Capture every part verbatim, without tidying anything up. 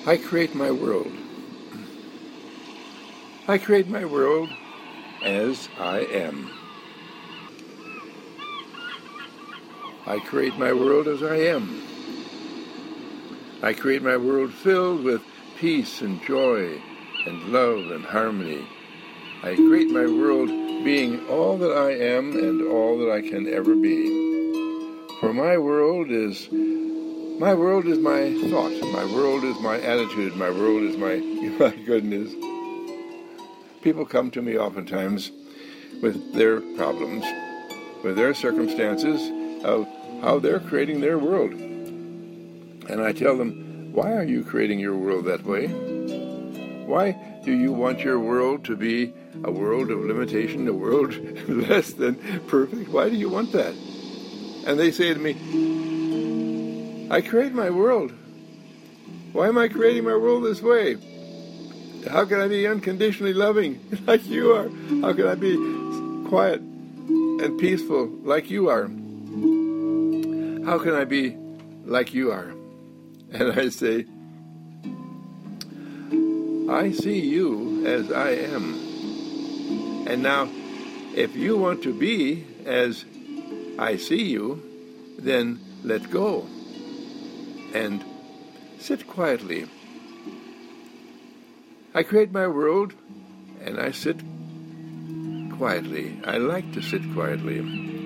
I create my world. I create my world as I am. I create my world as I am. I create my world filled with peace and joy and love and harmony. I create my world being all that I am and all that I can ever be. For my world is my world is my thought. My world is my attitude. My world is my my goodness. People come to me oftentimes with their problems, with their circumstances of how they're creating their world. And I tell them, why are you creating your world that way? Why do you want your world to be a world of limitation, a world less than perfect? Why do you want that? And they say to me, I create my world. Why am I creating my world this way? How can I be unconditionally loving like you are? How can I be quiet and peaceful like you are? How can I be like you are? And I say, I see you as I am. And now, if you want to be as I see you, then let go and sit quietly. I create my world and I sit quietly. I like to sit quietly.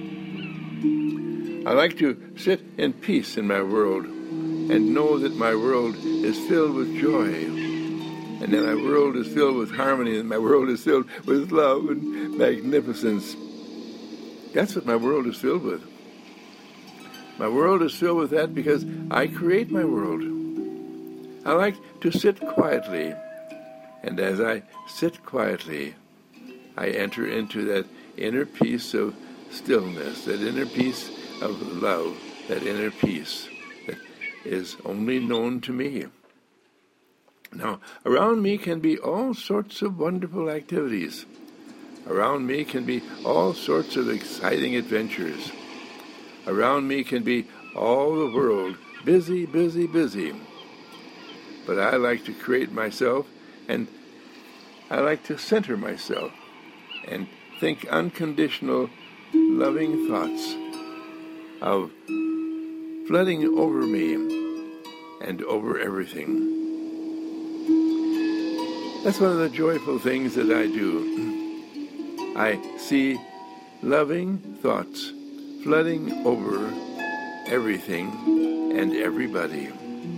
I like to sit in peace in my world and know that my world is filled with joy, and that my world is filled with harmony, and my world is filled with love and magnificence. That's what my world is filled with. My world is filled with that because I create my world. I like to sit quietly, and as I sit quietly, I enter into that inner peace of stillness, that inner peace of love, that inner peace that is only known to me. Now, around me can be all sorts of wonderful activities. Around me can be all sorts of exciting adventures. Around me can be all the world, busy, busy, busy. But I like to create myself, and I like to center myself and think unconditional, loving thoughts of flooding over me and over everything. That's one of the joyful things that I do. I see loving thoughts flooding over everything and everybody.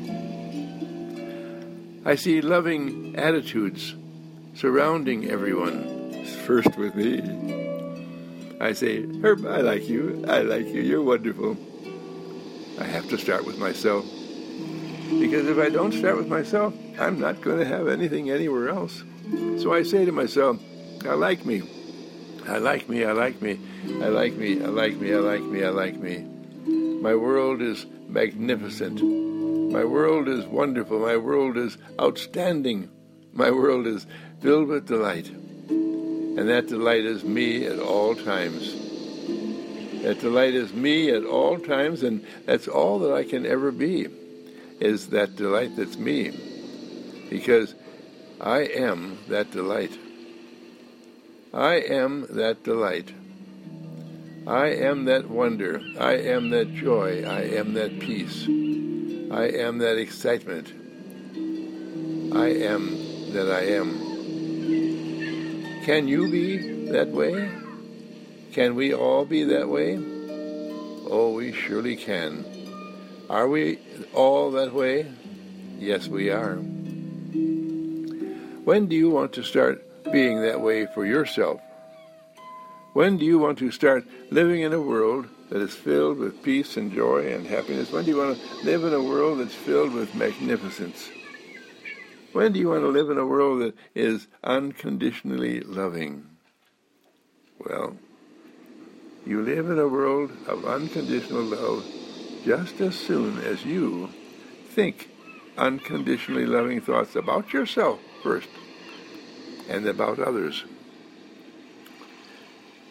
I see loving attitudes surrounding everyone, first with me. I say, Herb, I like you, I like you, you're wonderful. I have to start with myself. Because if I don't start with myself, I'm not going to have anything anywhere else. So I say to myself, I like me. I like me, I like me, I like me, I like me, I like me, I like me. My world is magnificent. My world is wonderful. My world is outstanding. My world is filled with delight. And that delight is me at all times. That delight is me at all times, and that's all that I can ever be, is that delight that's me. Because I am that delight. I am that delight. I am that wonder. I am that joy. I am that peace. I am that excitement. I am that I am. Can you be that way? Can we all be that way? Oh, we surely can. Are we all that way? Yes, we are. When do you want to start being that way for yourself? When do you want to start living in a world that is filled with peace and joy and happiness? When do you want to live in a world that's filled with magnificence? When do you want to live in a world that is unconditionally loving? Well, you live in a world of unconditional love just as soon as you think unconditionally loving thoughts about yourself first and about others.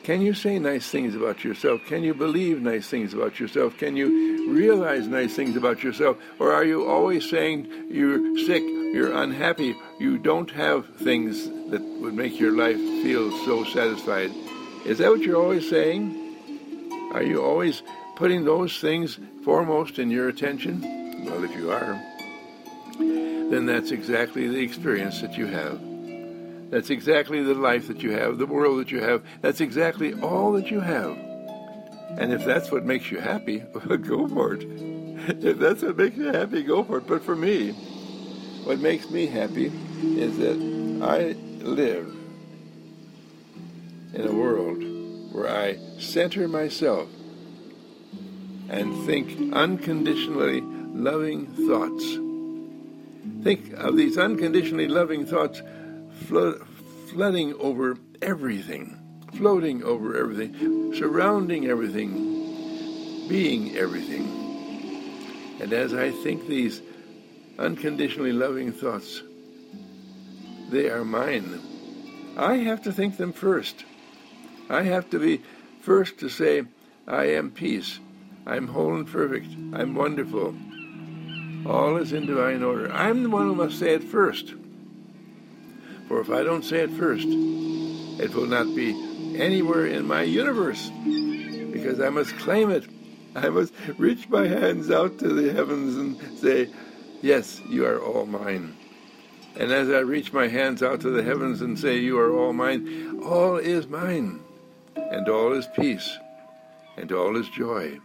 Can you say nice things about yourself? Can you believe nice things about yourself? Can you realize nice things about yourself? Or are you always saying you're sick, you're unhappy, you don't have things that would make your life feel so satisfied? Is that what you're always saying? Are you always putting those things foremost in your attention? Well, if you are, then that's exactly the experience that you have. That's exactly the life that you have, the world that you have. That's exactly all that you have. And if that's what makes you happy, well, go for it. If that's what makes you happy, go for it. But for me, what makes me happy is that I live in a world where I center myself and think unconditionally loving thoughts. Think of these unconditionally loving thoughts Flood, flooding over everything, floating over everything, surrounding everything, being everything. And as I think these unconditionally loving thoughts, they are mine. I have to think them first. I have to be first to say, I am peace. I'm whole and perfect. I'm wonderful. All is in divine order. I'm the one who must say it first. For if I don't say it first, it will not be anywhere in my universe, because I must claim it. I must reach my hands out to the heavens and say, yes, you are all mine. And as I reach my hands out to the heavens and say, you are all mine, all is mine, and all is peace, and all is joy.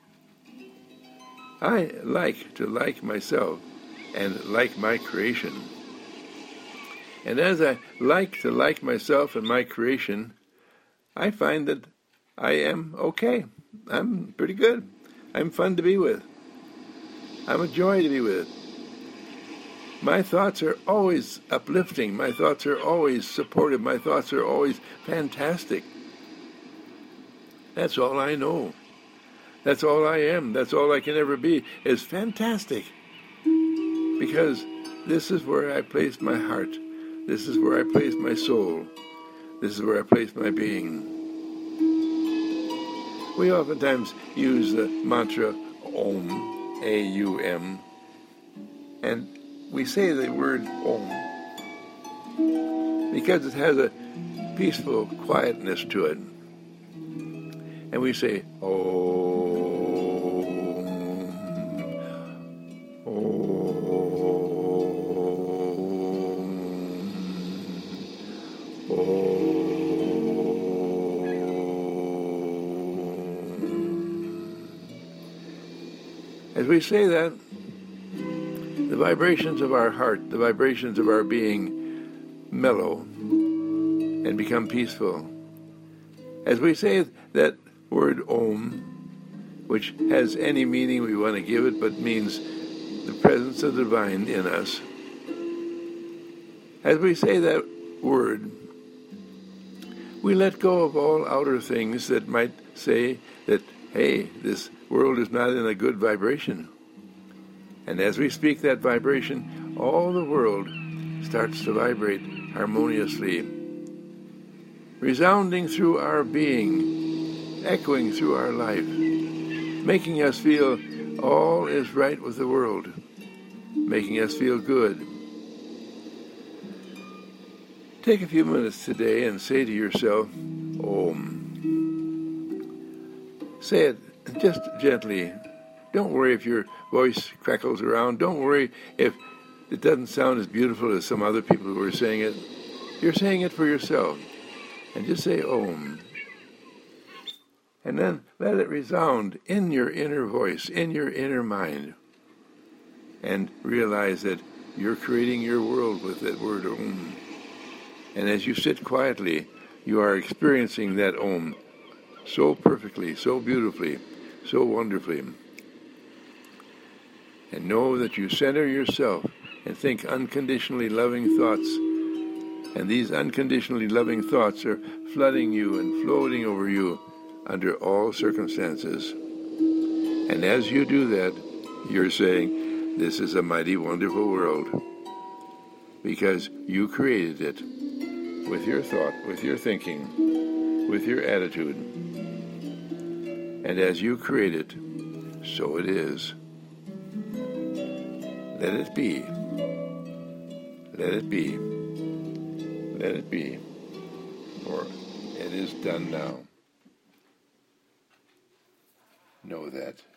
I like to like myself and like my creation. And as I like to like myself and my creation, I find that I am okay. I'm pretty good. I'm fun to be with. I'm a joy to be with. My thoughts are always uplifting. My thoughts are always supportive. My thoughts are always fantastic. That's all I know. That's all I am. That's all I can ever be, is fantastic. Because this is where I place my heart. This is where I place my soul. This is where I place my being. We oftentimes use the mantra Om, A U M, and we say the word Om because it has a peaceful quietness to it. And we say Om, Om. As we say that, the vibrations of our heart, the vibrations of our being mellow and become peaceful. As we say that word Om, which has any meaning we want to give it, but means the presence of the divine in us. As we say that word, we let go of all outer things that might say that, hey, this world is not in a good vibration. And as we speak that vibration, all the world starts to vibrate harmoniously, resounding through our being, echoing through our life, making us feel all is right with the world, making us feel good. Take a few minutes today and say to yourself, Om. Say it just gently. Don't worry if your voice crackles around. Don't worry if it doesn't sound as beautiful as some other people who are saying it. You're saying it for yourself. And just say Om. And then let it resound in your inner voice, in your inner mind. And realize that you're creating your world with that word Om. And as you sit quietly, you are experiencing that Om so perfectly, so beautifully, so wonderfully. And know that you center yourself and think unconditionally loving thoughts. And these unconditionally loving thoughts are flooding you and floating over you under all circumstances. And as you do that, you're saying, this is a mighty wonderful world. Because you created it with your thought, with your thinking. with your attitude. And as you create it, so it is. Let it be. Let it be. Let it be. For it is done now. Know that.